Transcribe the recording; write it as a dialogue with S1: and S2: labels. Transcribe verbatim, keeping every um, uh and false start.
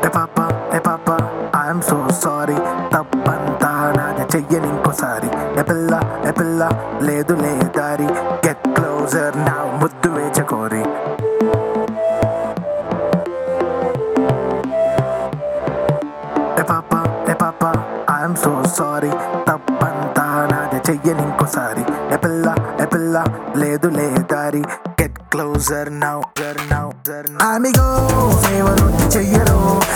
S1: ఏ పాప ఏ పాప I'm so sorry, తప్పంతా నాది, చెయ్యని ఇంకోసారి. ఏ పిల్ల ఏ పిల్ల లేదు లే దారి, గెట్ క్లోజర్ నా ముద్దు వేచకోరి. ఏ పాప ఏ పాప ఐఎమ్ సో సారీ, తప్పంతా నాది, చెయ్యని ఇంకోసారి. ఏ పిల్ల ఏ పిల్ల లేదు లే దారి, get closer now now. Amigo favour చెయ్యరు,